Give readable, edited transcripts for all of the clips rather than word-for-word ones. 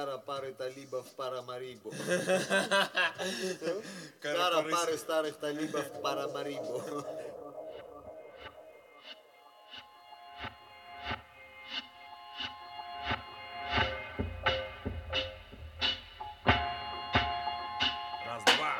Кара пары талибов Парамарибо. Кара пары старых талибов Парамарибо. Раз, два.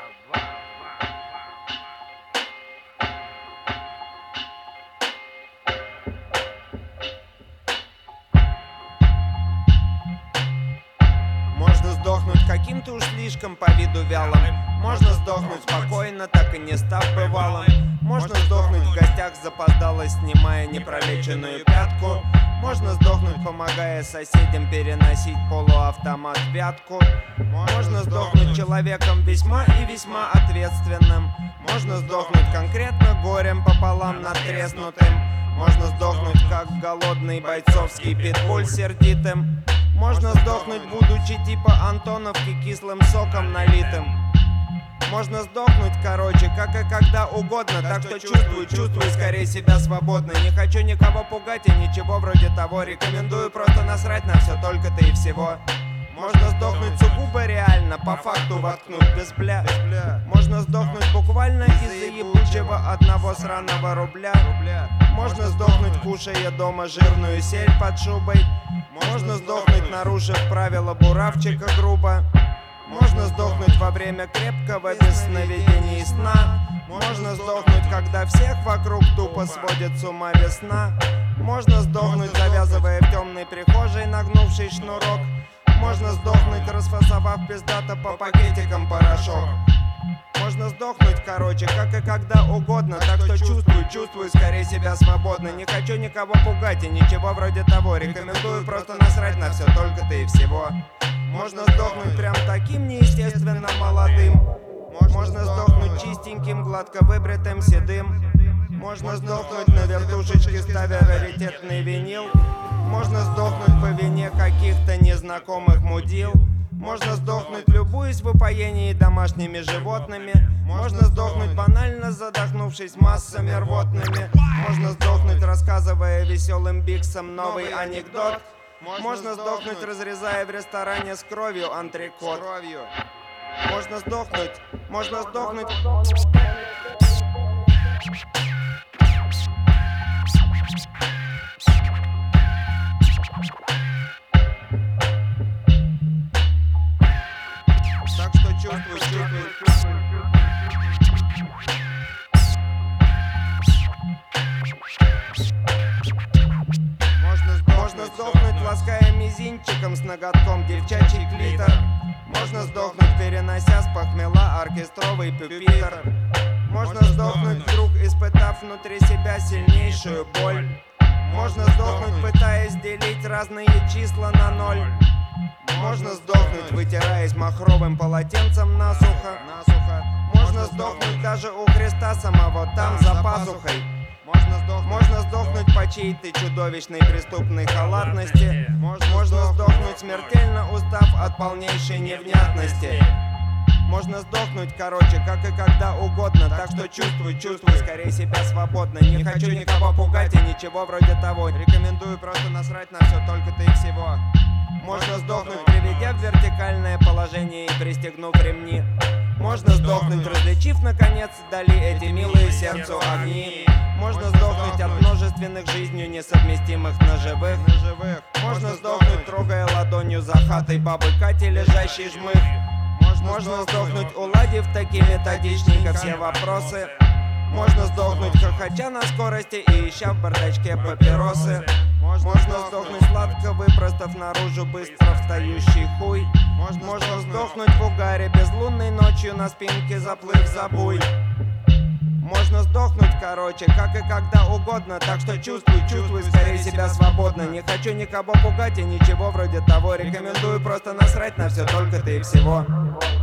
Можно сдохнуть каким-то уж слишком по виду вялым. Можно сдохнуть спокойно, так и не став бывалым. Можно сдохнуть в гостях запоздало, снимая непролеченную пятку. Можно сдохнуть, помогая соседям переносить полуавтомат вятку. Можно сдохнуть человеком весьма и весьма ответственным. Можно сдохнуть конкретно горем пополам надтреснутым. Можно сдохнуть как голодный бойцовский питбуль сердитым. Можно сдохнуть, будучи типа Антоновки, кислым соком налитым. Можно сдохнуть, короче, как и когда угодно. Так что чувствую скорее себя свободно. Не хочу никого пугать и ничего вроде того. Рекомендую просто насрать на все, только-то и всего. Можно сдохнуть сугубо реально, по факту воткнуть без бля. Можно сдохнуть буквально из-за ебучего одного сраного рубля. Можно сдохнуть, кушая дома жирную сель под шубой. Можно сдохнуть, нарушив правила буравчика грубо. Можно сдохнуть во время крепкого без сновидений и сна. Можно сдохнуть, когда всех вокруг тупо сводит с ума весна. Можно сдохнуть, завязывая в темной прихожей нагнувший шнурок. Можно сдохнуть, расфасовав пиздато по пакетикам порошок. Можно сдохнуть, короче, как и когда угодно. Так что чувствую скорее себя свободно. Не хочу никого пугать и ничего вроде того. Рекомендую просто насрать на все, только-то и всего. Можно сдохнуть прям таким неестественно молодым. Можно сдохнуть чистеньким, гладко выбритым, седым. Можно сдохнуть на вертушечке, ставя раритетный винил. Можно сдохнуть по вине каких-то незнакомых мудил. Можно сдохнуть, любуясь в упоении домашними животными. Можно сдохнуть, банально задохнувшись массами рвотными. Можно сдохнуть, рассказывая веселым биксом новый анекдот. Можно сдохнуть, разрезая в ресторане с кровью антрекот. Можно сдохнуть. Так что чувствую. Можно сдохнуть, лаская мизинчиком с ноготком девчачий клитор. Можно сдохнуть, перенося с похмела оркестровый пюпитр. Можно сдохнуть, вдруг испытав внутри себя сильнейшую боль. Можно сдохнуть, пытаясь делить разные числа на ноль. Можно сдохнуть, вытираясь махровым полотенцем насухо. Можно сдохнуть даже у Христа самого там за пазухой. Можно сдохнуть по чьей-то чудовищной преступной халатности. Можно сдохнуть, смертельно устав от полнейшей невнятности. Можно сдохнуть, короче, как и когда угодно. Так что чувствую скорее себя свободно. Не хочу никого пугать и ничего вроде того. Рекомендую просто насрать на все, только-то и всего. Можно сдохнуть, приведя в вертикальное положение и пристегнув ремни. Можно сдохнуть, различив наконец вдали эти милые сердцу огни. Можно сдохнуть от множественных жизнью несовместимых ножевых. Можно сдохнуть, трогая ладонью за хатой бабы Кати лежащий жмых. Можно сдохнуть, уладив таки методичненько все вопросы. Можно сдохнуть, хохоча на скорости и ища в бардачке папиросы. Можно сдохнуть, сладко выпростав наружу быстро встающий хуй. Можно сдохнуть в угаре безлунной ночью на спинке заплыв за буй. Можно сдохнуть, короче, как и когда угодно. Так что чувствую скорее себя свободно. Не хочу никого пугать и ничего вроде того. Рекомендую просто насрать на все, только-то и всего.